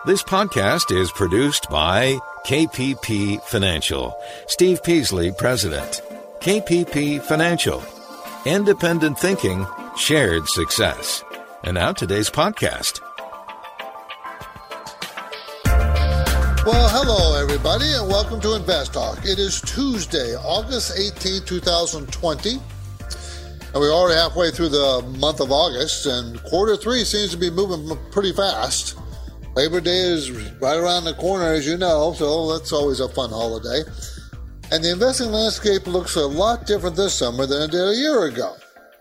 This podcast is produced by KPP Financial. Steve Peasley, President. KPP Financial. Independent thinking, shared success. And now today's podcast. Well, hello, everybody, and welcome to Invest Talk. It is Tuesday, August 18, 2020, and we're already halfway through the month of August, and quarter three seems to be moving pretty fast. Labor Day is right around the corner, as you know, so that's always a fun holiday. And the investing landscape looks a lot different this summer than it did a year ago.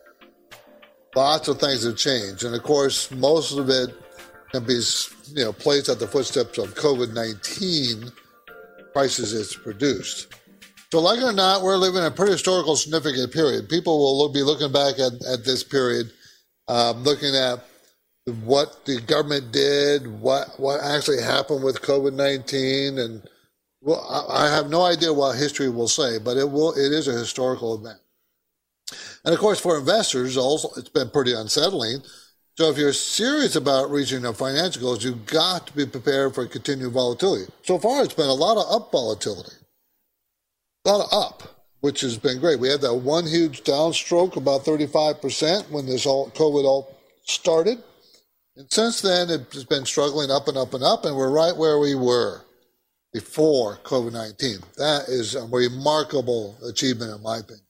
Lots of things have changed, and of course, most of it can be, placed at the footsteps of COVID-19 crisis it's produced. So like it or not, we're living in a pretty historical significant period. People will be looking back at this period, looking at what the government did, what actually happened with COVID-19, and I have no idea what history will say, but it is a historical event. And of course, for investors, also it's been pretty unsettling. So if you're serious about reaching your financial goals, you've got to be prepared for continued volatility. So far, it's been a lot of up volatility, a lot of up, which has been great. We had that one huge downstroke, about 35% when this COVID all started. And since then, it's been struggling up and up and up, and we're right where we were before COVID-19. That is a remarkable achievement, in my opinion.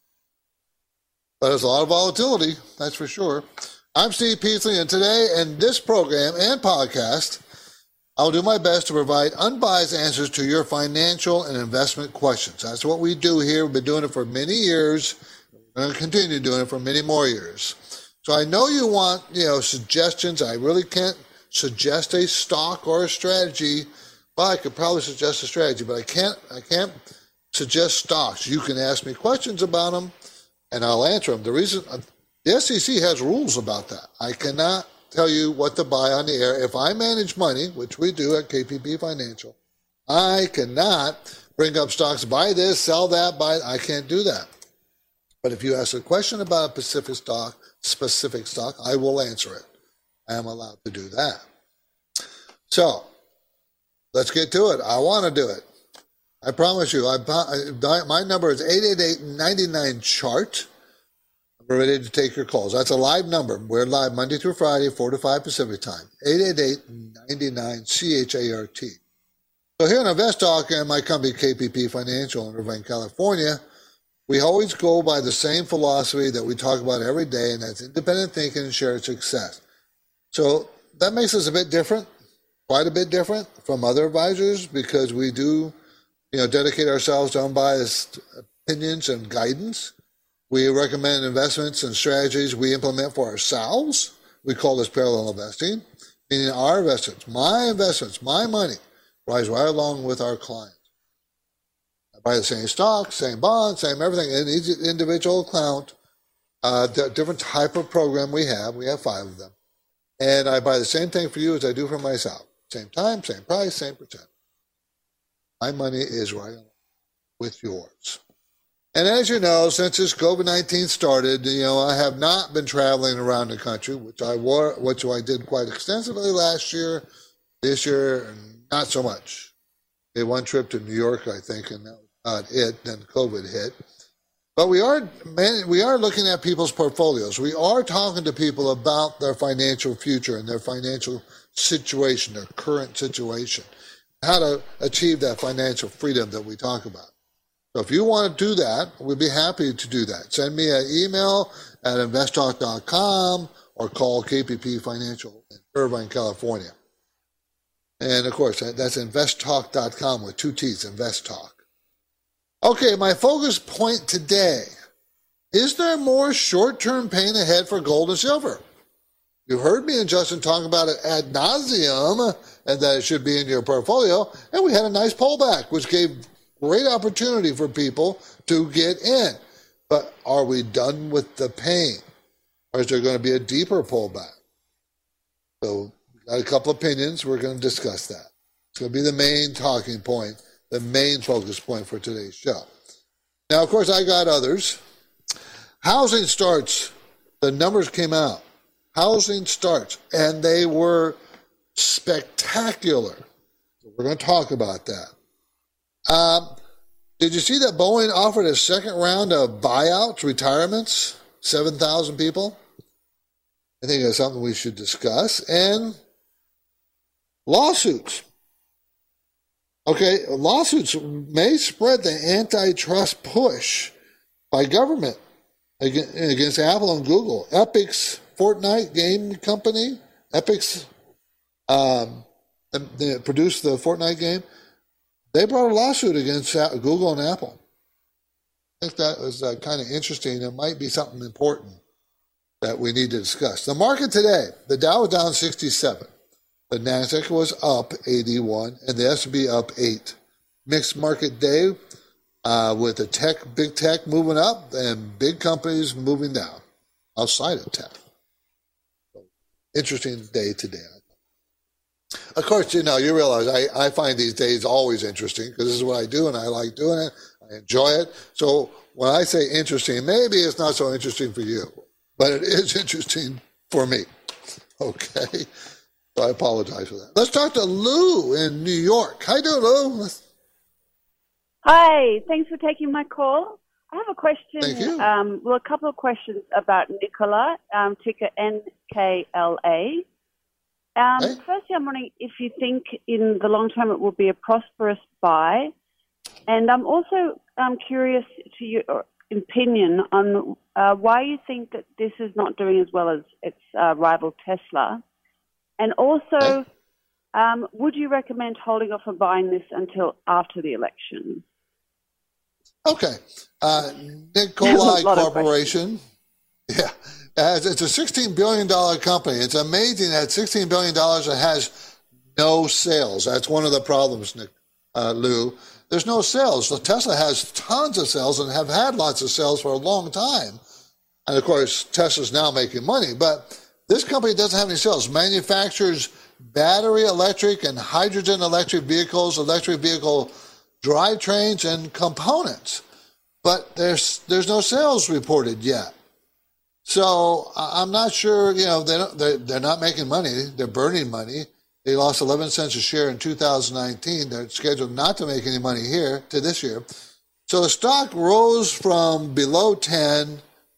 But there's a lot of volatility, that's for sure. I'm Steve Peasley, and today in this program and podcast, I'll do my best to provide unbiased answers to your financial and investment questions. That's what we do here. We've been doing it for many years. We're going to continue doing it for many more years. So I know you want, suggestions. I really can't suggest a stock or a strategy. Well, I could probably suggest a strategy, but I can't suggest stocks. You can ask me questions about them, and I'll answer them. The reason the SEC has rules about that. I cannot tell you what to buy on the air. If I manage money, which we do at KPP Financial, I cannot bring up stocks, buy this, sell that, I can't do that. But if you ask a question about a specific stock, I will answer it. I am allowed to do that. So, let's get to it. I want to do it. I promise you. My number is 888-99-CHART. I'm ready to take your calls. That's a live number. We're live Monday through Friday, 4 to 5 Pacific time. 888-99-CHART. So here in Invest Talk and my company, KPP Financial in Irvine, California, we always go by the same philosophy that we talk about every day, and that's independent thinking and shared success. So that makes us a bit different, quite a bit different from other advisors, because we do, dedicate ourselves to unbiased opinions and guidance. We recommend investments and strategies we implement for ourselves. We call this parallel investing, meaning our investments, my money, rise right along with our clients. Buy the same stock, same bond, same everything in each individual account, different type of program we have 5 of them. And I buy the same thing for you as I do for myself. Same time, same price, same percent. My money is right along with yours. And as you know, since this COVID-19 started, I have not been traveling around the country, which I did quite extensively last year. This year, not so much. I did one trip to New York, I think, and that was not it. Then COVID hit. But we are looking at people's portfolios. We are talking to people about their financial future and their financial situation, their current situation, how to achieve that financial freedom that we talk about. So if you want to do that, we'd be happy to do that. Send me an email at investtalk.com or call KPP Financial in Irvine, California. And of course, that's investtalk.com with 2 T's, InvestTalk. Okay, my focus point today. Is there more short-term pain ahead for gold and silver? You've heard me and Justin talk about it ad nauseum, and that it should be in your portfolio. And we had a nice pullback, which gave great opportunity for people to get in. But are we done with the pain? Or is there going to be a deeper pullback? So we've got a couple opinions. We're going to discuss that. It's going to be the main talking point, the main focus point for today's show. Now, of course, I got others. Housing starts. The numbers came out. Housing starts. And they were spectacular. So we're going to talk about that. Did you see that Boeing offered a second round of buyouts, retirements, 7,000 people? I think that's something we should discuss. And lawsuits. Okay, lawsuits may spread the antitrust push by government against Apple and Google. Epic's Fortnite game company, Epic's, they produced the Fortnite game. They brought a lawsuit against Google and Apple. I think that was kind of interesting. It might be something important that we need to discuss. The market today, the Dow was down 67. The Nasdaq was up 81, and the S&P up 8. Mixed market day with the big tech moving up and big companies moving down outside of tech. So, interesting day today. Of course, you realize I find these days always interesting because this is what I do and I like doing it. I enjoy it. So when I say interesting, maybe it's not so interesting for you, but it is interesting for me. Okay. So I apologize for that. Let's talk to Lou in New York. How you doing, Lou? Hi. Thanks for taking my call. I have a question. Thank you. A couple of questions about Nikola, ticker NKLA. Firstly, I'm wondering if you think in the long term it will be a prosperous buy. And I'm also curious to your opinion on why you think that this is not doing as well as its rival Tesla. And also, would you recommend holding off on buying this until after the election? Okay. Nikola Corporation. Yeah. It's a $16 billion company. It's amazing that $16 billion it has no sales. That's one of the problems, Lou. There's no sales. So Tesla has tons of sales and have had lots of sales for a long time. And, of course, Tesla's now making money. But this company doesn't have any sales. Manufactures battery electric and hydrogen electric vehicles, electric vehicle drivetrains, and components. But there's no sales reported yet. So I'm not sure, they're not making money. They're burning money. They lost 11 cents a share in 2019. They're scheduled not to make any money here to this year. So the stock rose from below 10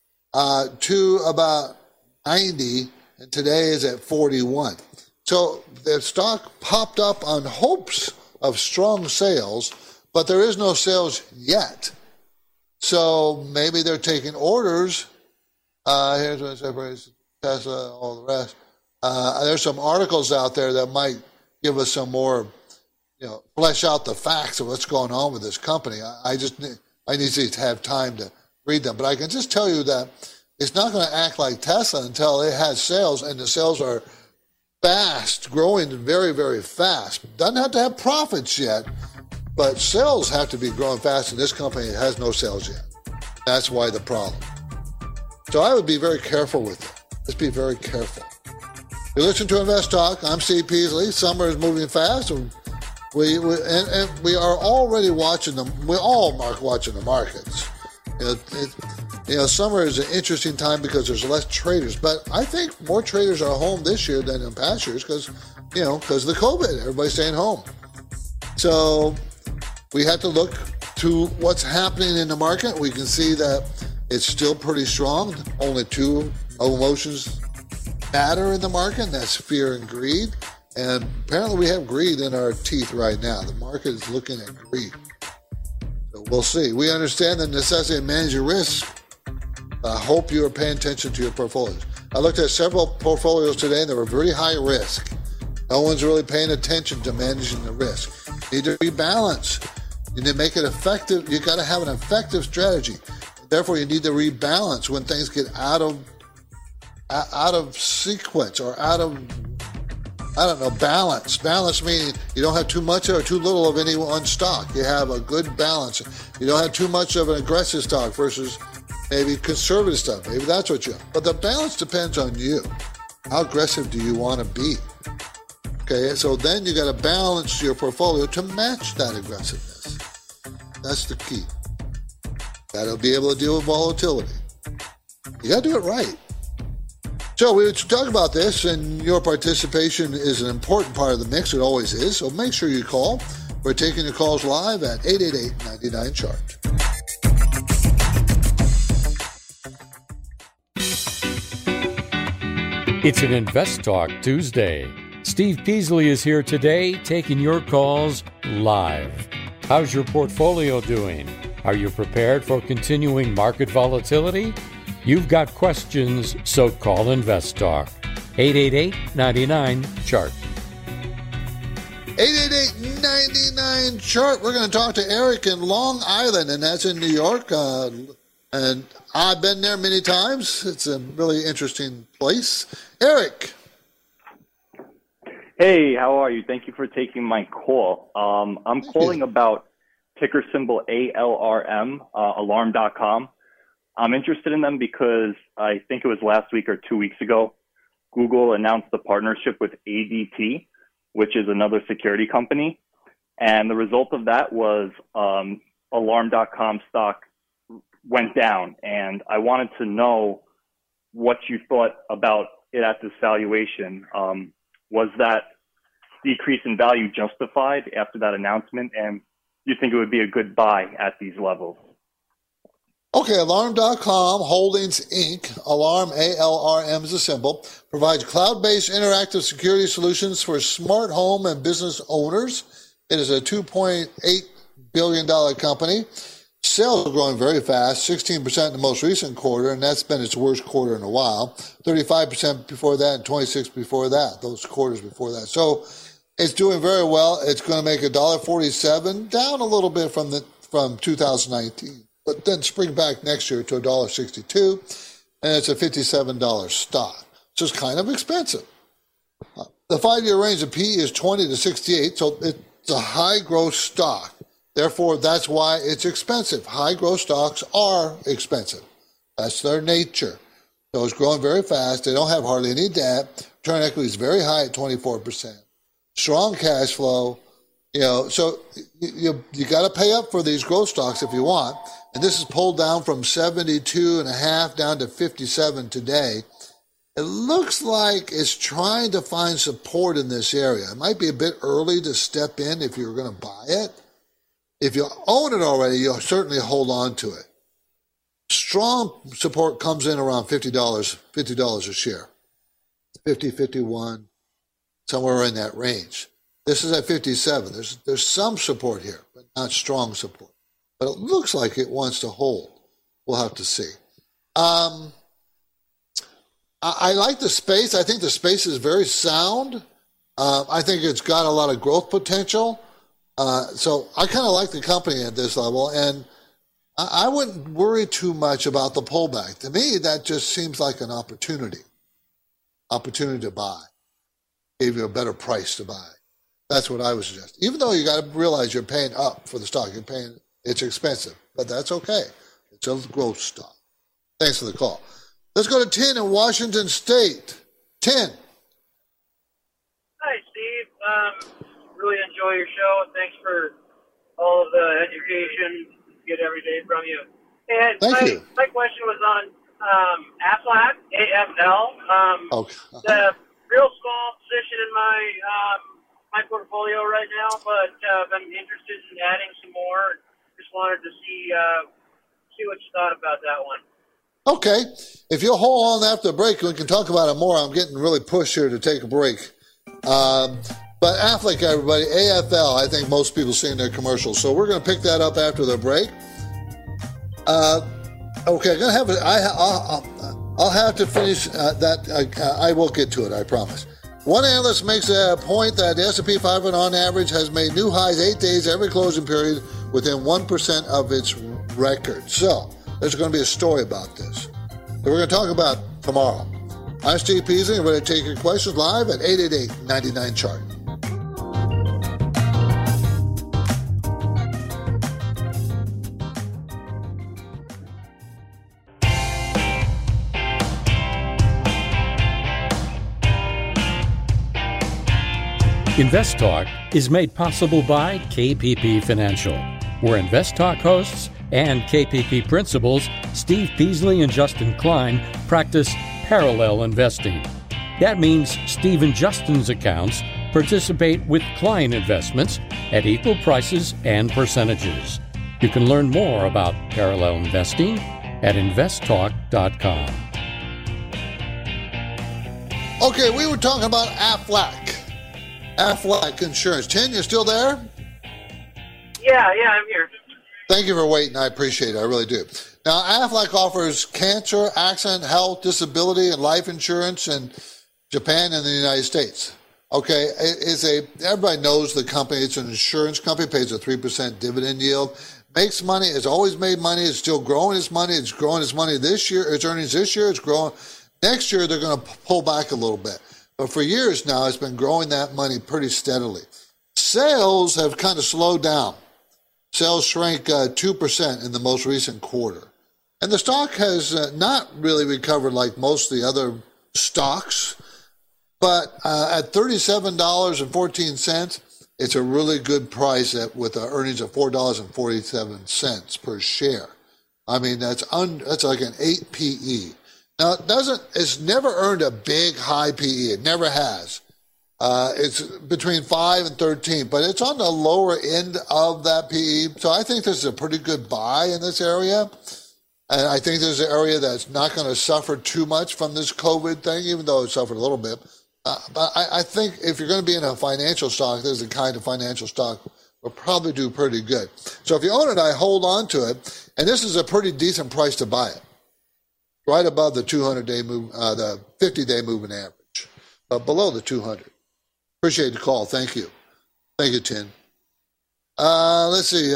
to about 90, and today is at 41. So the stock popped up on hopes of strong sales, but there is no sales yet. So maybe they're taking orders. Here's what separates Tesla, all the rest. There's some articles out there that might give us some more, flesh out the facts of what's going on with this company. I need to have time to read them. But I can just tell you that it's not going to act like Tesla until it has sales, and the sales are fast, growing very, very fast. Doesn't have to have profits yet, but sales have to be growing fast, and this company has no sales yet. That's why the problem. So I would be very careful with it. Let's be very careful. You listen to Invest Talk. I'm Steve Peasley. Summer is moving fast. And we are already watching them. We all are watching the markets. Summer is an interesting time because there's less traders. But I think more traders are home this year than in past years because of the COVID. Everybody's staying home. So we have to look to what's happening in the market. We can see that it's still pretty strong. Only two emotions matter in the market, and that's fear and greed. And apparently we have greed in our teeth right now. The market is looking at greed. So we'll see. We understand the necessity of managing risk. I hope you are paying attention to your portfolios. I looked at several portfolios today, and they were very high risk. No one's really paying attention to managing the risk. You need to rebalance. You need to make it effective. You got to have an effective strategy. Therefore, you need to rebalance when things get out of sequence or out of, balance. Balance meaning you don't have too much or too little of any one stock. You have a good balance. You don't have too much of an aggressive stock versus maybe conservative stuff. Maybe that's what you have. But the balance depends on you. How aggressive do you want to be? Okay, so then you got to balance your portfolio to match that aggressiveness. That's the key. Got to be able to deal with volatility. You got to do it right. So we talk about this, and your participation is an important part of the mix. It always is. So make sure you call. We're taking your calls live at 888-99-CHART. It's an Invest Talk Tuesday. Steve Peasley is here today taking your calls live. How's your portfolio doing? Are you prepared for continuing market volatility? You've got questions, so call Invest Talk. 888-99-CHART. 888-99-CHART. We're going to talk to Eric in Long Island, and that's in New York. And I've been there many times. It's a really interesting place. Eric. Hey, how are you? Thank you for taking my call. I'm calling about ticker symbol ALRM, alarm.com. I'm interested in them because I think it was last week or 2 weeks ago, Google announced the partnership with ADT, which is another security company. And the result of that was alarm.com stock went down. And I wanted to know what you thought about it at this valuation. Was that decrease in value justified after that announcement? And do you think it would be a good buy at these levels? Okay, Alarm.com Holdings, Inc., Alarm, ALRM is a symbol, provides cloud-based interactive security solutions for smart home and business owners. It is a $2.8 billion company. Sales are growing very fast, 16% in the most recent quarter, and that's been its worst quarter in a while. 35% before that and 26% before that, those quarters before that. So it's doing very well. It's going to make $1.47, down a little bit from 2019. But then spring back next year to $1.62, and it's a $57 stock. So it's kind of expensive. The 5-year range of PE is 20 to 68, so it's a high growth stock. Therefore, that's why it's expensive. High growth stocks are expensive. That's their nature. So it's growing very fast. They don't have hardly any debt. Return on equity is very high at 24%. Strong cash flow. So you got to pay up for these growth stocks if you want. And this is pulled down from 72.5 down to 57 today. It looks like it's trying to find support in this area. It might be a bit early to step in if you're going to buy it. If you own it already, you'll certainly hold on to it. Strong support comes in around $50 a share. 50, 51, somewhere in that range. This is at 57. There's some support here, but not strong support. But it looks like it wants to hold. We'll have to see. I like the space. I think the space is very sound. I think it's got a lot of growth potential. So I kind of like the company at this level, and I wouldn't worry too much about the pullback. To me, that just seems like an opportunity to buy. Gave you a better price to buy. That's what I would suggest. Even though you got to realize you're paying up for the stock. It's expensive, but that's okay. It's a growth stock. Thanks for the call. Let's go to Tin in Washington State. Tin. Hi, Steve. Really enjoy your show. Thanks for all of the education we get every day from you. And Thank you. My question was on Aflac, AFL. Okay. The real small position in my portfolio right now, but I'm interested in adding some more. Just wanted to see what you thought about that one. Okay. If you'll hold on after the break, we can talk about it more. I'm getting really pushed here to take a break. But Aflac, everybody, AFL, I think most people see in their commercials. So we're going to pick that up after the break. Okay, I'm going to have it. I'll have to finish that. I will get to it, I promise. One analyst makes a point that the S&P 500 on average has made new highs 8 days every closing period within 1% of its record. So there's going to be a story about this that we're going to talk about tomorrow. I'm Steve Peasley. I'm ready to take your questions live at 888-99-CHART. Invest Talk is made possible by KPP Financial, where Invest Talk hosts and KPP principals Steve Peasley and Justin Klein practice parallel investing. That means Steve and Justin's accounts participate with client investments at equal prices and percentages. You can learn more about parallel investing at investtalk.com. Okay, we were talking about Aflac Insurance. Tim, you still there? Yeah, I'm here. Thank you for waiting. I appreciate it. I really do. Now, Aflac offers cancer, accident, health, disability, and life insurance in Japan and the United States. Okay, everybody knows the company. It's an insurance company, pays a 3% dividend yield, makes money, has always made money, it's still growing its money. It's growing its money this year, its earnings this year, it's growing. Next year, they're going to pull back a little bit. But for years now, it's been growing that money pretty steadily. Sales have kind of slowed down. Sales shrank 2% in the most recent quarter. And the stock has not really recovered like most of the other stocks. But at $37.14, it's a really good price with earnings of $4.47 per share. I mean, that's like an 8 PE. Now, it's never earned a big high PE. It never has. It's between 5 and 13, but it's on the lower end of that PE. So I think this is a pretty good buy in this area. And I think there's an area that's not going to suffer too much from this COVID thing, even though it suffered a little bit. But I think if you're going to be in a financial stock, this is the kind of financial stock will probably do pretty good. So if you own it, I hold on to it. And this is a pretty decent price to buy it. Right above the 200-day move, the 50-day moving average, but below the 200. Appreciate the call. Thank you. Thank you, Tim. Let's see.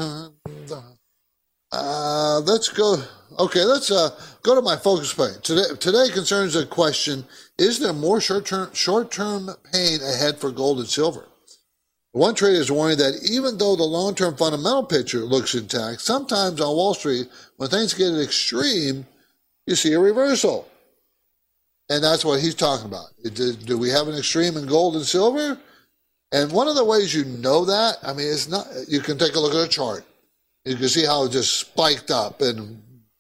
Let's go. Okay, let's go to my focus point. Today concerns a question: is there more short-term pain ahead for gold and silver? One trader is warning that even though the long-term fundamental picture looks intact, sometimes on Wall Street, when things get extreme, you see a reversal. And that's what he's talking about. Do we have an extreme in gold and silver? And one of the ways you know that, I mean, it's not. You can take a look at a chart. You can see how it just spiked up and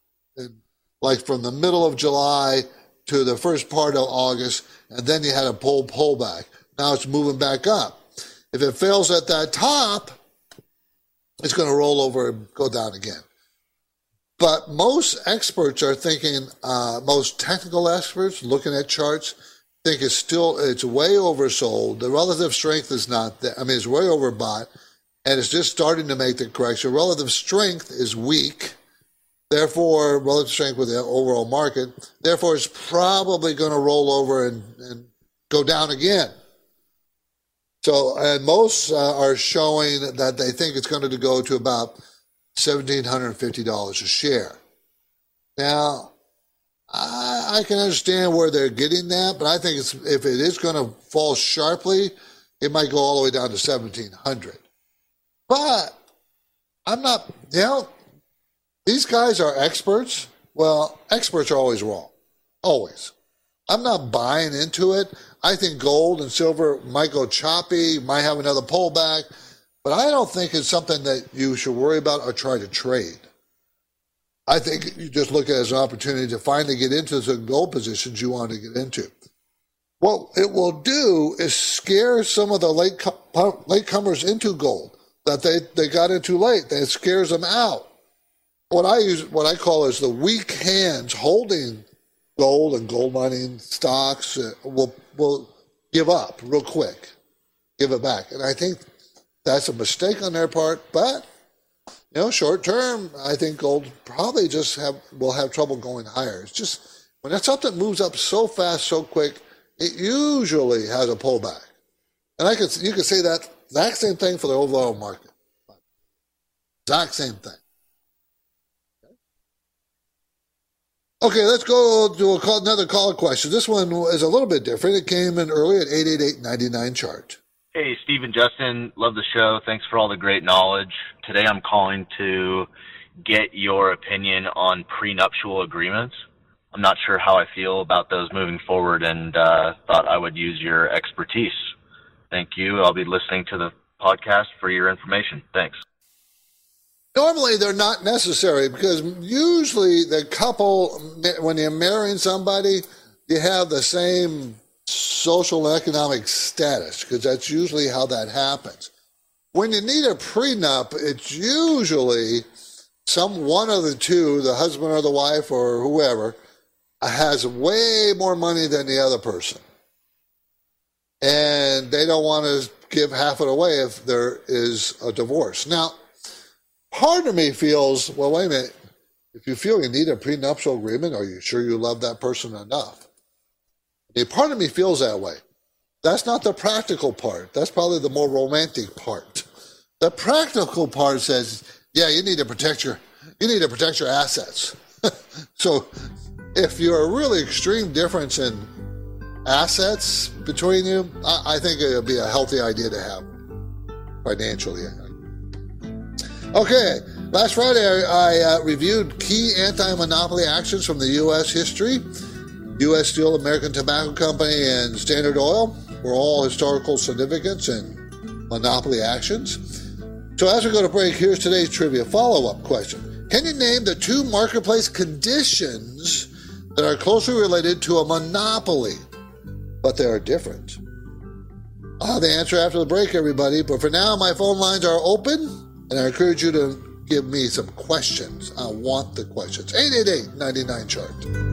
like from the middle of July to the first part of August, and then you had a pullback. Now it's moving back up. If it fails at that top, it's going to roll over and go down again. But most experts are thinking, most technical experts looking at charts, think it's way oversold. The relative strength is not there. I mean, it's way overbought, and it's just starting to make the correction. Relative strength is weak. Therefore, relative strength with the overall market. Therefore, it's probably going to roll over and go down again. So, and most are showing that they think it's going to go to about $1,750 a share. Now, I can understand where they're getting that, but I think if it is going to fall sharply, it might go all the way down to $1,700. But I'm not, these guys are experts. Well, experts are always wrong. Always. I'm not buying into it. I think gold and silver might go choppy, might have another pullback, but I don't think it's something that you should worry about or try to trade. I think you just look at it as an opportunity to finally get into some gold positions you want to get into. What it will do is scare some of the latecomers into gold that they got into late. It scares them out. What I call is the weak hands holding gold and gold mining stocks will give up real quick, give it back. And I think that's a mistake on their part. But, short term, I think gold probably will have trouble going higher. It's just when that something moves up so fast, so quick, it usually has a pullback. And you could say that exact same thing for the overall market. Exact same thing. Okay, let's go to another caller question. This one is a little bit different. It came in early at 888-99 chart. Hey, Steve and Justin. Love the show. Thanks for all the great knowledge. Today I'm calling to get your opinion on prenuptial agreements. I'm not sure how I feel about those moving forward and thought I would use your expertise. Thank you. I'll be listening to the podcast for your information. Thanks. Normally, they're not necessary because usually the couple, when you're marrying somebody, you have the same social and economic status, because that's usually how that happens. When you need a prenup, it's usually one of the two, the husband or the wife or whoever, has way more money than the other person. And they don't want to give half it away if there is a divorce. Now, part of me feels, well, wait a minute. If you feel you need a prenuptial agreement, are you sure you love that person enough? A part of me feels that way. That's not the practical part. That's probably the more romantic part. The practical part says, yeah, you need to protect your assets. So if you're a really extreme difference in assets between you, I think it would be a healthy idea to have financially. Okay, last Friday I reviewed key anti-monopoly actions from the U.S. history. U.S. Steel, American Tobacco Company, and Standard Oil were all historical significance and monopoly actions. So as we go to break, here's today's trivia follow-up question. Can you name the two marketplace conditions that are closely related to a monopoly, but they are different? I'll have the answer after the break, everybody. But for now, my phone lines are open, and I encourage you to give me some questions. I want the questions. 888-99-CHART.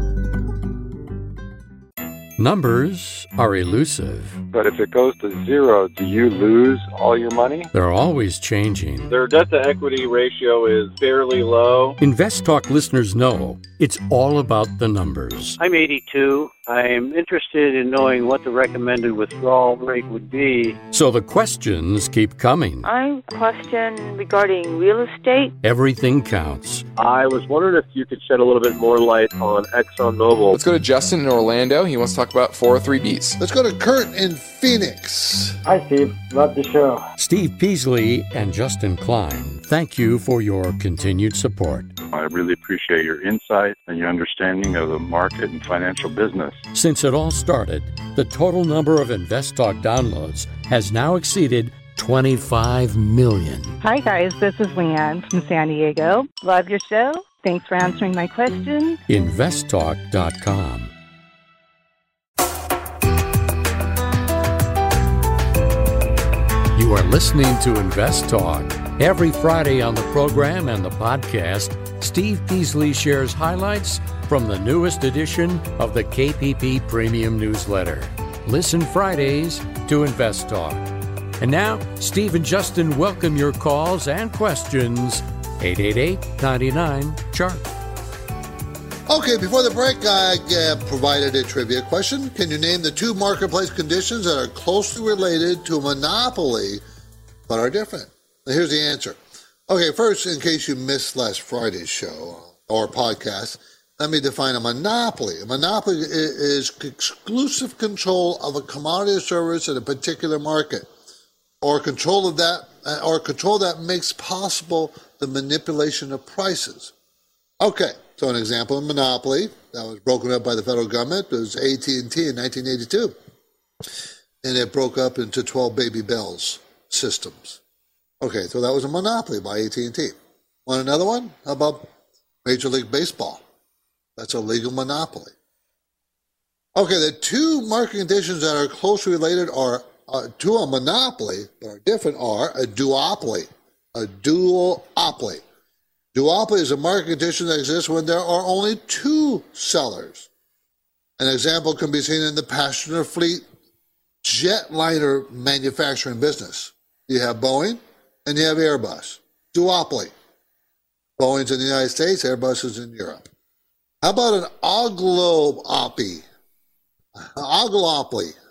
Numbers are elusive. But if it goes to zero, do you lose all your money? They're always changing. Their debt-to-equity ratio is fairly low. Invest Talk listeners know it's all about the numbers. I'm 82. I'm interested in knowing what the recommended withdrawal rate would be. So the questions keep coming. I question regarding real estate. Everything counts. I was wondering if you could shed a little bit more light on ExxonMobil. Let's go to Justin in Orlando. He wants to talk about 403Bs. Let's go to Kurt in Phoenix. Hi, Steve. Love the show. Steve Peasley and Justin Klein, thank you for your continued support. I really appreciate your insight and your understanding of the market and financial business. Since it all started, the total number of Invest Talk downloads has now exceeded 25 million. Hi, guys. This is Leanne from San Diego. Love your show. Thanks for answering my questions. InvestTalk.com. You are listening to Invest Talk. Every Friday on the program and the podcast, Steve Peasley shares highlights from the newest edition of the KPP Premium Newsletter. Listen Fridays to Invest Talk. And now, Steve and Justin welcome your calls and questions. 888-99-CHART. Okay, before the break, I provided a trivia question. Can you name the two marketplace conditions that are closely related to a monopoly but are different? Now, here's the answer. Okay, first, in case you missed last Friday's show or podcast, let me define a monopoly. A monopoly is exclusive control of a commodity or service in a particular market, or control that makes possible the manipulation of prices. Okay, so an example of monopoly that was broken up by the federal government was AT&T in 1982, and it broke up into 12 Baby Bells systems. Okay, so that was a monopoly by AT&T. Want another one? How about Major League Baseball? That's a legal monopoly. Okay, the two market conditions that are closely related are to a monopoly, but are different, are a duopoly. A duopoly. Duopoly is a market condition that exists when there are only two sellers. An example can be seen in the passenger fleet jetliner manufacturing business. You have Boeing and you have Airbus. Duopoly. Boeing's in the United States, Airbus is in Europe. How about an oligopoly? Oligopoly.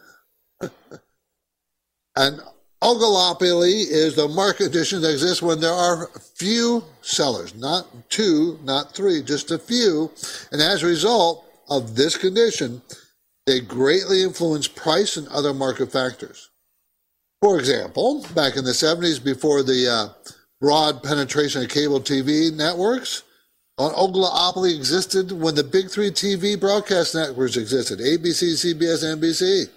An oligopoly is the market condition that exists when there are few sellers, not two, not three, just a few. And as a result of this condition, they greatly influence price and other market factors. For example, back in the 70s, before the broad penetration of cable TV networks, an oligopoly existed when the big three TV broadcast networks existed, ABC, CBS, NBC.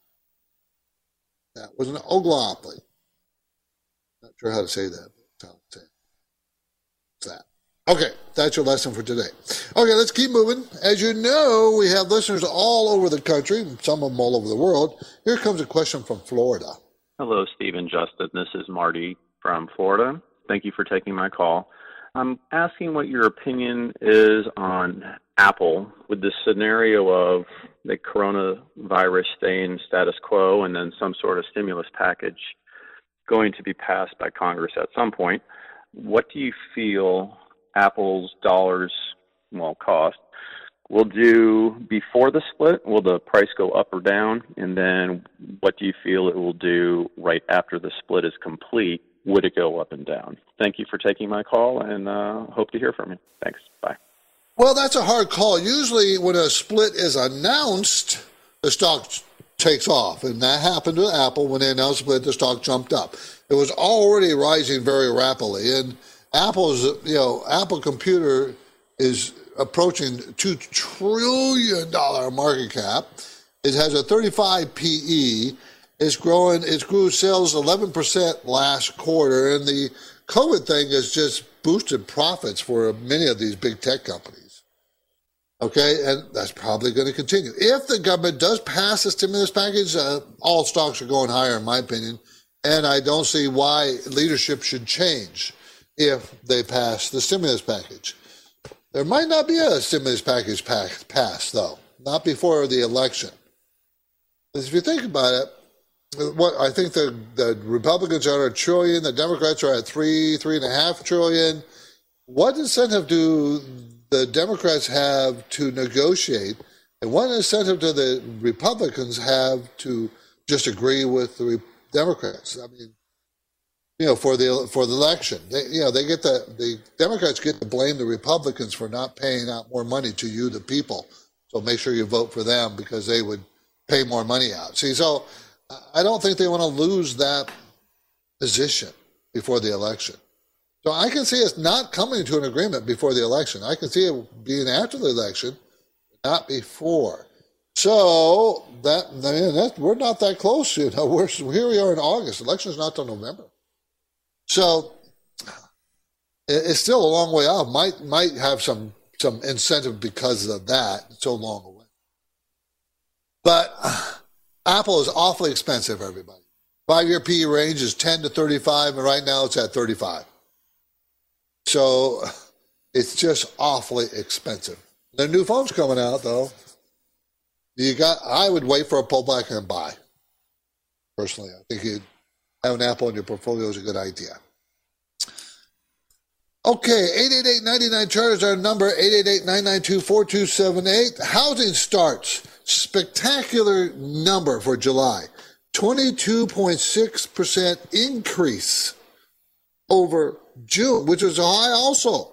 That was an oligopoly. Not sure how to say that. But it's that. Okay, that's your lesson for today. Okay, let's keep moving. As you know, we have listeners all over the country, some of them all over the world. Here comes a question from Florida. Hello, Steve and Justin. This is Marty from Florida. Thank you for taking my call. I'm asking what your opinion is on Apple with the scenario of the coronavirus staying status quo and then some sort of stimulus package going to be passed by Congress at some point. What do you feel Apple's dollars, cost, will do before the split? Will the price go up or down? And then what do you feel it will do right after the split is complete? Would it go up and down? Thank you for taking my call, and hope to hear from you. Thanks. Bye. Well, that's a hard call. Usually when a split is announced, the stock takes off. And that happened to Apple. When they announced the split, the stock jumped up. It was already rising very rapidly. And Apple Computer is approaching $2 trillion market cap. It has a 35 PE. It grew sales 11% last quarter, and the COVID thing has just boosted profits for many of these big tech companies. Okay, and that's probably going to continue. If the government does pass a stimulus package, all stocks are going higher, in my opinion, and I don't see why leadership should change if they pass the stimulus package. There might not be a stimulus package passed, though, not before the election. If you think about it, I think the Republicans are at $1 trillion, the Democrats are at $3.5 trillion. What incentive do the Democrats have to negotiate, and what incentive do the Republicans have to just agree with the Democrats? I mean, for the election, the Democrats get to blame the Republicans for not paying out more money to you, the people. So make sure you vote for them because they would pay more money out. See, so I don't think they want to lose that position before the election. So I can see us not coming to an agreement before the election. I can see it being after the election, not before. So we're not that close. Here we are in August. Election's not till November. So it's still a long way off. Might have some incentive because of that. It's so long away. But Apple is awfully expensive, everybody. 5-year PE range is 10 to 35, and right now it's at 35. So it's just awfully expensive. The new phone's coming out, though. I would wait for a pullback and buy. Personally, I think have an Apple in your portfolio is a good idea. Okay, 888-99-CHART is our number, 888-992-4278. Housing starts. Spectacular number for July. 22.6% increase over June, which was high also.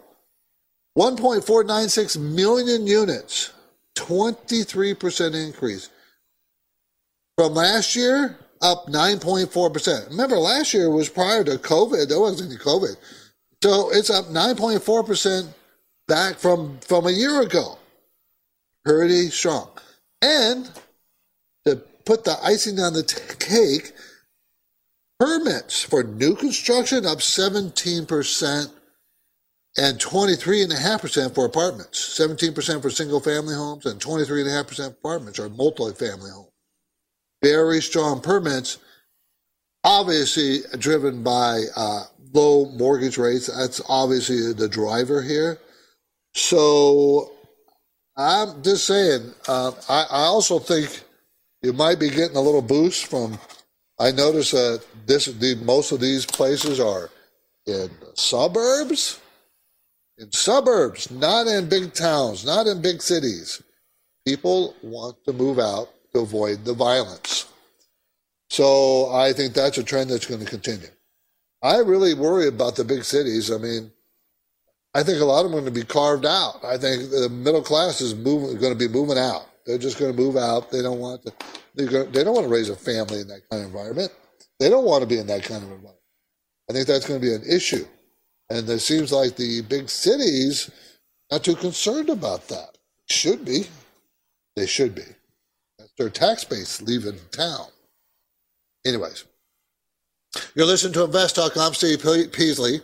1.496 million units. 23% increase. From last year, up 9.4%. Remember, last year was prior to COVID. There wasn't any COVID. So it's up 9.4% back from a year ago. Pretty strong. And to put the icing on the cake, permits for new construction up 17% and 23.5% for apartments. 17% for single-family homes and 23.5% for apartments or multi-family homes. Very strong permits, obviously driven by low mortgage rates. That's obviously the driver here. So I'm just saying, I also think you might be getting a little boost from, I notice that most of these places are in suburbs. In suburbs, not in big towns, not in big cities. People want to move out to avoid the violence. So I think that's a trend that's going to continue. I really worry about the big cities. I mean, I think a lot of them are going to be carved out. I think the middle class is going to be moving out. They're just going to move out. They don't want to. They don't want to raise a family in that kind of environment. They don't want to be in that kind of environment. I think that's going to be an issue. And it seems like the big cities not too concerned about that. Should be. They should be. That's their tax base leaving town. Anyways, you're listening to Invest Talk. I'm Steve Peasley.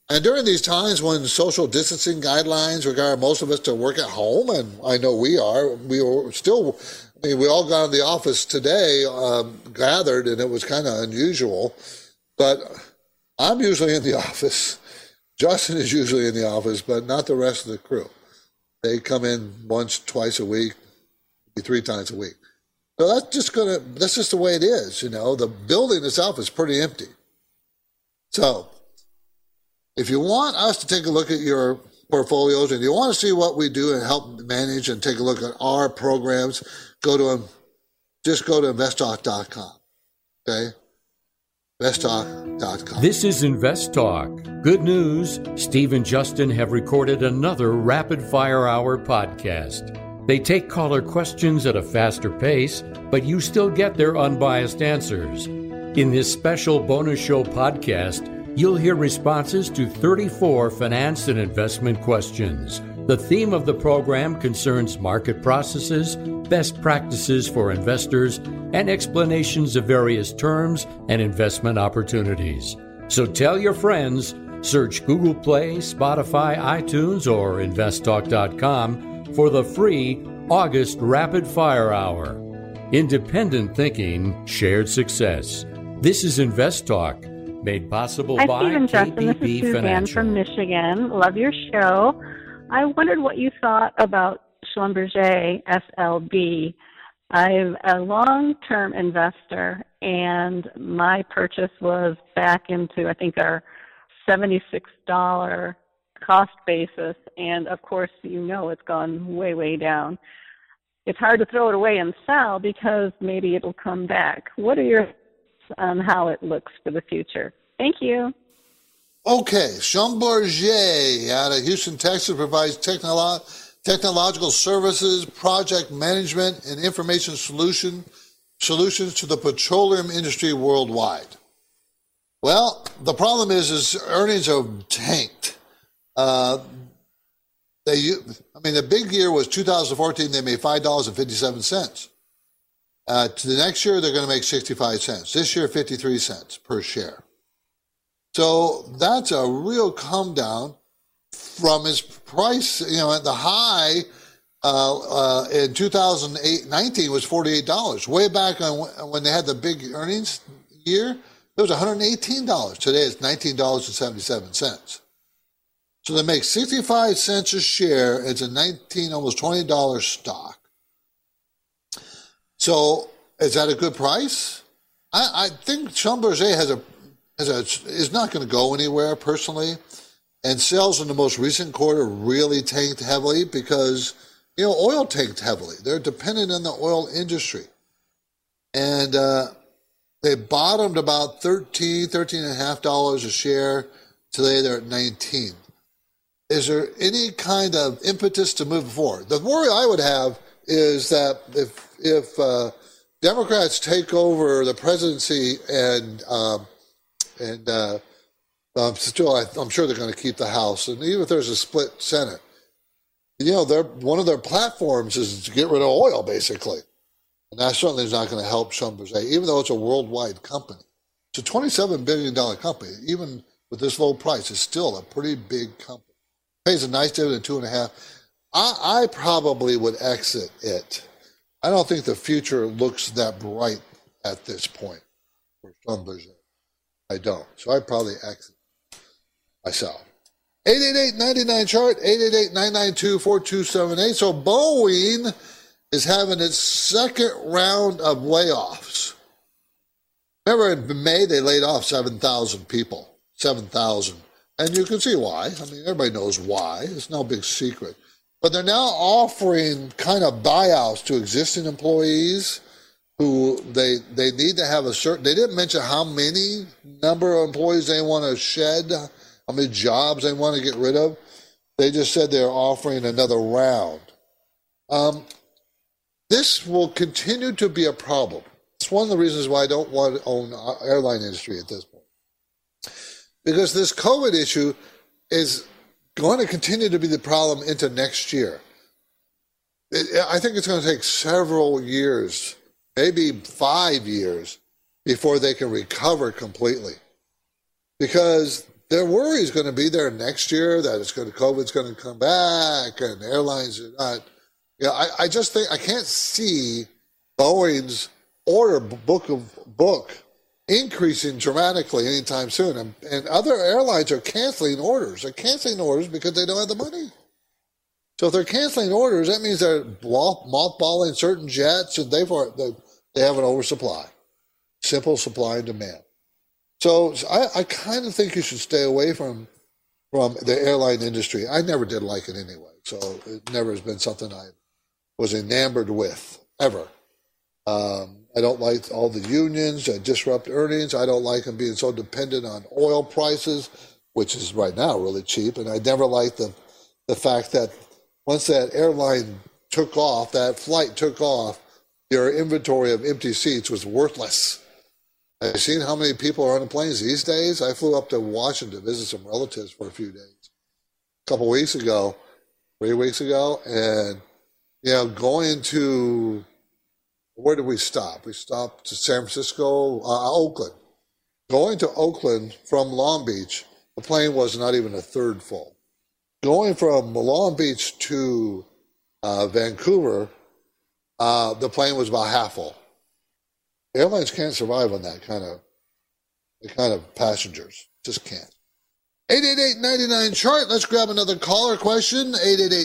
And during these times when social distancing guidelines require most of us to work at home, and I know we all got in the office today, gathered, and it was kind of unusual. But I'm usually in the office. Justin is usually in the office, but not the rest of the crew. They come in once, twice a week, maybe 3 times a week. So that's just the way it is, The building itself is pretty empty. So if you want us to take a look at your portfolios and you want to see what we do and help manage and take a look at our programs, just go to investtalk.com. Okay? investtalk.com. This is Invest Talk. Good news, Steve and Justin have recorded another Rapid Fire Hour podcast. They take caller questions at a faster pace, but you still get their unbiased answers. In this special bonus show podcast, you'll hear responses to 34 finance and investment questions. The theme of the program concerns market processes, best practices for investors, and explanations of various terms and investment opportunities. So tell your friends, search Google Play, Spotify, iTunes, or investtalk.com for the free August Rapid Fire Hour. Independent thinking, shared success. This is Invest Talk, made possible by Steve and Justin. This is Suzanne Financial. from Michigan. Love your show. I wondered what you thought about Schlumberger SLB. I'm a long-term investor, and my purchase was back into, I think, our $76 cost basis, and of course, it's gone way, way down. It's hard to throw it away and sell because maybe it'll come back. What are your thoughts on how it looks for the future? Thank you. Okay, Schlumberger out of Houston, Texas provides technological services, project management, and information solutions to the petroleum industry worldwide. Well, the problem is earnings are tanked. The big year was 2014. They made $5.57. To the next year, they're going to make 65 cents. This year, 53 cents per share. So that's a real come down from its price. At the high in 2019 was $48. Way back when they had the big earnings year, it was $118. Today it's $19.77. So they make 65 cents a share. It's a almost $20 stock. So is that a good price? I think Schlumberger is not going to go anywhere personally. And sales in the most recent quarter really tanked heavily because, oil tanked heavily. They're dependent on the oil industry. And they bottomed about $13.50 a share. Today they're at $19. Is there any kind of impetus to move forward? The worry I would have is that if Democrats take over the presidency and I'm sure they're going to keep the House, and even if there's a split Senate, one of their platforms is to get rid of oil, basically, and that certainly is not going to help Schlumberger, even though it's a worldwide company. It's a $27 billion company, even with this low price. It's still a pretty big company. Pays a nice dividend, 2.5. I probably would exit it. I don't think the future looks that bright at this point for Schlumberger. I don't. So I'd probably exit myself. 888-99-CHART, 888-992-4278. So Boeing is having its second round of layoffs. Remember in May, they laid off 7,000 people. 7,000. And you can see why. Everybody knows why. It's no big secret. But they're now offering kind of buyouts to existing employees who they need to have a certain, they didn't mention how many number of employees they want to shed, how many jobs they want to get rid of. They just said they're offering another round. This will continue to be a problem. It's one of the reasons why I don't want to own the airline industry at this point. Because this COVID issue is going to continue to be the problem into next year. I think it's going to take several years, maybe 5 years, before they can recover completely. Because their worry is going to be there next year that COVID's going to come back and airlines are not. I just think I can't see Boeing's order book increasing dramatically anytime soon. And other airlines are canceling orders. They're canceling orders because they don't have the money. So if they're canceling orders, that means they're mothballing certain jets, and they have an oversupply. Simple supply and demand. So I kind of think you should stay away from the airline industry. I never did like it anyway, so it never has been something I was enamored with, ever. I don't like all the unions that disrupt earnings. I don't like them being so dependent on oil prices, which is right now really cheap. And I never liked the fact that once that airline took off, that flight took off, your inventory of empty seats was worthless. Have you seen how many people are on the planes these days? I flew up to Washington to visit some relatives for a few days. A couple weeks ago, 3 weeks ago, and, going to, where did we stop? We stopped to San Francisco, Oakland. Going to Oakland from Long Beach, the plane was not even a third full. Going from Long Beach to Vancouver, the plane was about half full. Airlines can't survive on that kind of passengers. Just can't. 888-99-CHART. Let's grab another caller question.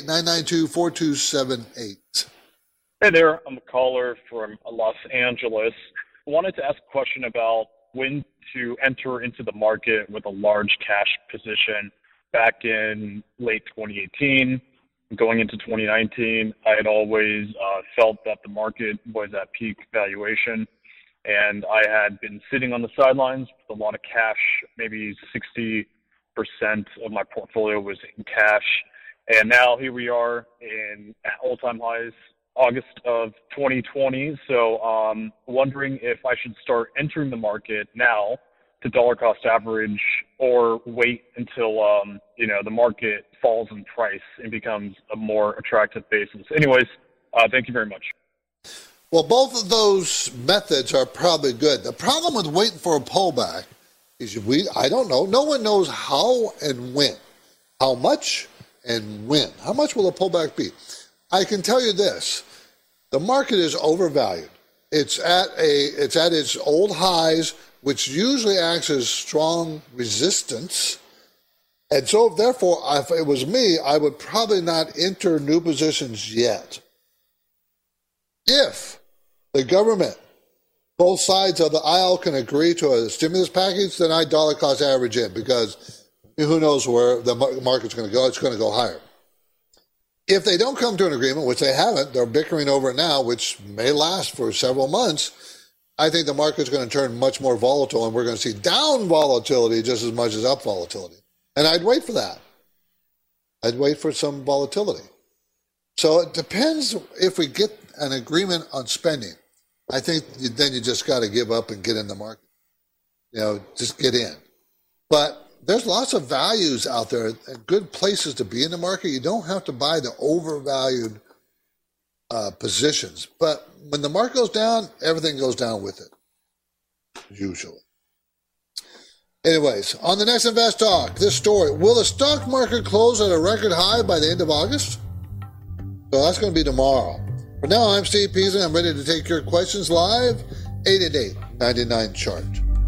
888-992-4278. Hey there. I'm a caller from Los Angeles. I wanted to ask a question about when to enter into the market with a large cash position. Back in late 2018, going into 2019, I had always felt that the market was at peak valuation, and I had been sitting on the sidelines with a lot of cash. Maybe 60% of my portfolio was in cash, and now here we are in all-time highs, August of 2020. So wondering if I should start entering the market now to dollar cost average, or wait until the market falls in price and becomes a more attractive basis. Anyways, thank you very much. Well, both of those methods are probably good. The problem with waiting for a pullback is I don't know. No one knows how and when, how much and when. How much will a pullback be? I can tell you this: the market is overvalued. It's at its old highs, which usually acts as strong resistance. And so, therefore, if it was me, I would probably not enter new positions yet. If the government, both sides of the aisle, can agree to a stimulus package, then I dollar cost average in, because who knows where the market's going to go. It's going to go higher. If they don't come to an agreement, which they haven't, they're bickering over it now, which may last for several months, I think the market's going to turn much more volatile, and we're going to see down volatility just as much as up volatility. And I'd wait for that. I'd wait for some volatility. So it depends if we get an agreement on spending. I think then you just got to give up and get in the market. Just get in. But there's lots of values out there and good places to be in the market. You don't have to buy the overvalued positions. But when the market goes down, everything goes down with it, usually. Anyways, on the next Invest Talk, this story: will the stock market close at a record high by the end of August? So that's going to be tomorrow. For now, I'm Steve Peasley. I'm ready to take your questions live. 888-99-CHART.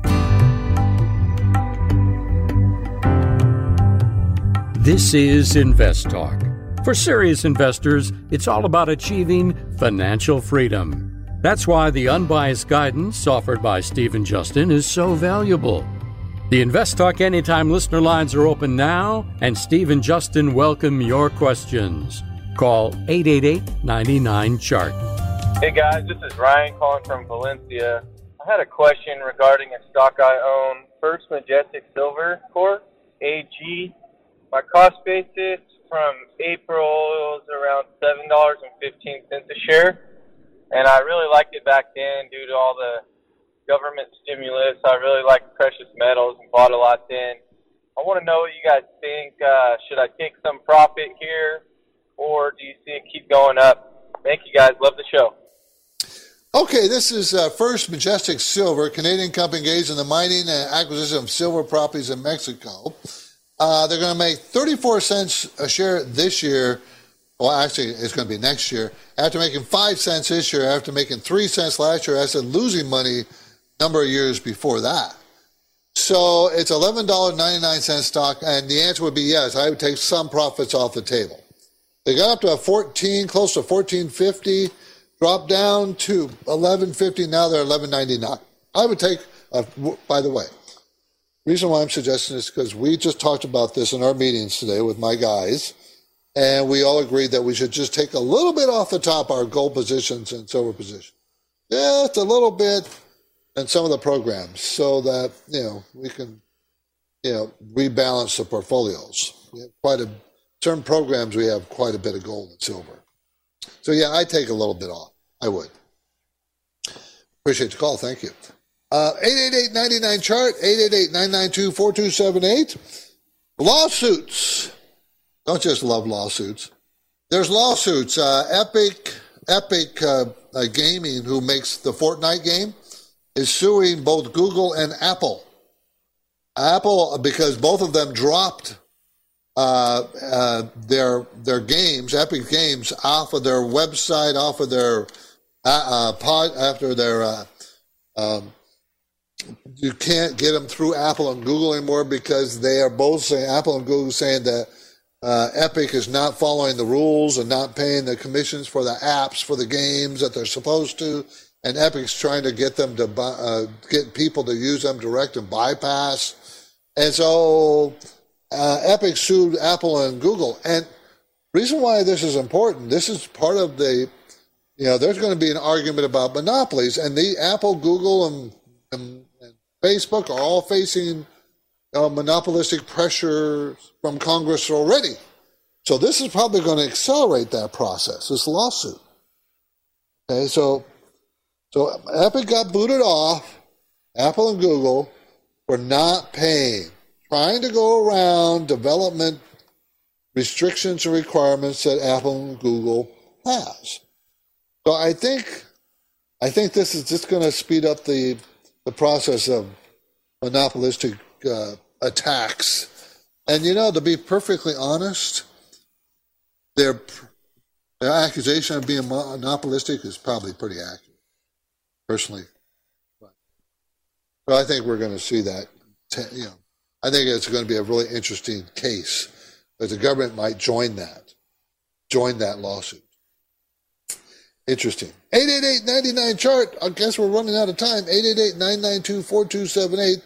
This is Invest Talk. For serious investors, it's all about achieving financial freedom. That's why the unbiased guidance offered by Steve and Justin is so valuable. The Invest Talk Anytime listener lines are open now, and Steve and Justin welcome your questions. Call 888-99-CHART. Hey guys, this is Ryan calling from Valencia. I had a question regarding a stock I own, First Majestic Silver Corp, AG. My cost basis from April was around $7.15 a share, and I really liked it back then due to all the government stimulus. I really liked precious metals and bought a lot then. I want to know what you guys think. Should I take some profit here, or do you see it keep going up? Thank you guys. Love the show. Okay, this is First Majestic Silver, Canadian company engaged in the mining and acquisition of silver properties in Mexico. They're going to make 34 cents a share this year. Well, actually, it's going to be next year. After making 5 cents this year, after making 3 cents last year, after losing money a number of years before that. So it's $11.99 stock, and the answer would be yes, I would take some profits off the table. They got up to close to $14.50, dropped down to $11.50, now they're $11.99. I would take, by the way, reason why I'm suggesting this is because we just talked about this in our meetings today with my guys, and we all agreed that we should just take a little bit off the top our gold positions and silver positions. Just a little bit, and some of the programs, so that, we can, rebalance the portfolios. We have certain programs, we have quite a bit of gold and silver. So yeah, I'd take a little bit off. I would. Appreciate the call. Thank you. 888-99-CHART, 888-992-4278. Lawsuits. Don't just love lawsuits. There's lawsuits. Epic Gaming, who makes the Fortnite game, is suing both Google and Apple. Apple, because both of them dropped their games, Epic Games, off of their website, off of their you can't get them through Apple and Google anymore because they are both saying, Apple and Google saying that Epic is not following the rules and not paying the commissions for the apps for the games that they're supposed to, and Epic's trying to get them to get people to use them direct and bypass, and so Epic sued Apple and Google. And reason why this is important, this is part of the, there's going to be an argument about monopolies, and the Apple, Google, and Facebook are all facing monopolistic pressure from Congress already. So this is probably going to accelerate that process, this lawsuit. Okay, so Epic got booted off, Apple and Google, for not paying, trying to go around development restrictions and requirements that Apple and Google has. So I think this is just going to speed up the process of monopolistic attacks. And to be perfectly honest, their accusation of being monopolistic is probably pretty accurate, personally. So I think we're going to see that. I think it's going to be a really interesting case that the government might join that lawsuit. Interesting. 888-99-CHART. I guess we're running out of time. 888-992-4278.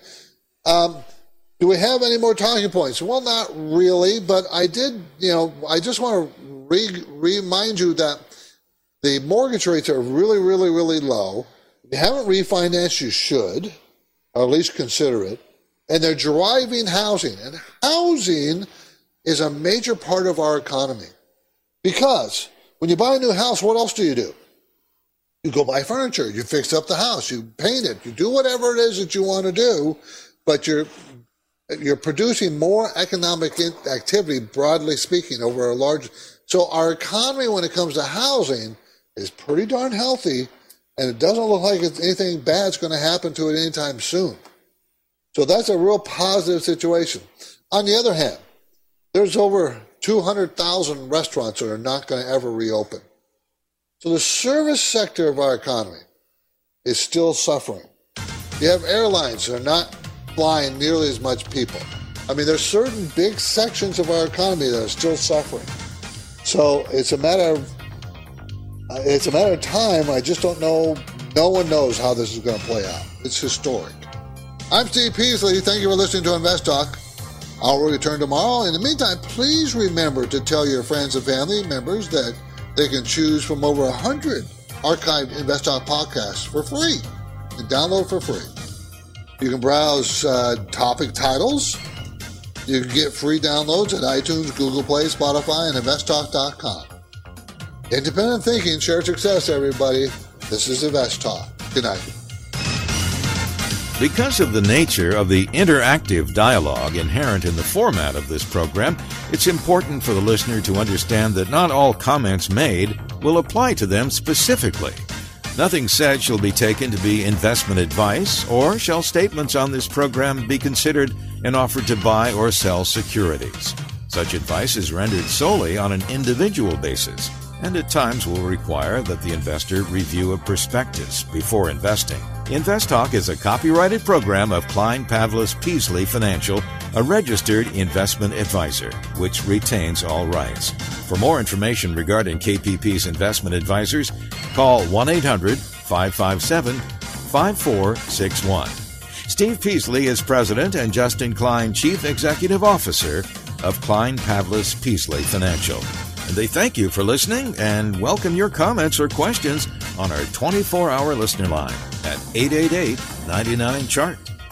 Do we have any more talking points? Well, not really, but I did, I just want to remind you that the mortgage rates are really, really, really low. If you haven't refinanced, you should, or at least consider it. And they're driving housing. And housing is a major part of our economy. Because when you buy a new house, what else do? You go buy furniture. You fix up the house. You paint it. You do whatever it is that you want to do. But you're producing more economic activity, broadly speaking, over a large... So our economy, when it comes to housing, is pretty darn healthy, and it doesn't look like anything bad's going to happen to it anytime soon. So that's a real positive situation. On the other hand, there's over 200,000 restaurants that are not going to ever reopen. So the service sector of our economy is still suffering. You have airlines that are not flying nearly as much people. I mean, there's certain big sections of our economy that are still suffering. So it's a matter of time. I just don't know. No one knows how this is going to play out. It's historic. I'm Steve Peasley. Thank you for listening to Invest Talk. I'll return tomorrow. In the meantime, please remember to tell your friends and family members that they can choose from over 100 archived Invest Talk podcasts for free and download for free. You can browse topic titles. You can get free downloads at iTunes, Google Play, Spotify, and InvestTalk.com. Independent thinking, shared success, everybody. This is Invest Talk. Good night. Because of the nature of the interactive dialogue inherent in the format of this program, it's important for the listener to understand that not all comments made will apply to them specifically. Nothing said shall be taken to be investment advice, or shall statements on this program be considered an offer to buy or sell securities. Such advice is rendered solely on an individual basis, and at times will require that the investor review a prospectus before investing. InvestTalk is a copyrighted program of Klein Pavlis Peasley Financial, a registered investment advisor, which retains all rights. For more information regarding KPP's investment advisors, call 1-800-557-5461. Steve Peasley is President and Justin Klein, Chief Executive Officer of Klein Pavlis Peasley Financial. And they thank you for listening and welcome your comments or questions on our 24-hour listener line at 888-99-CHART.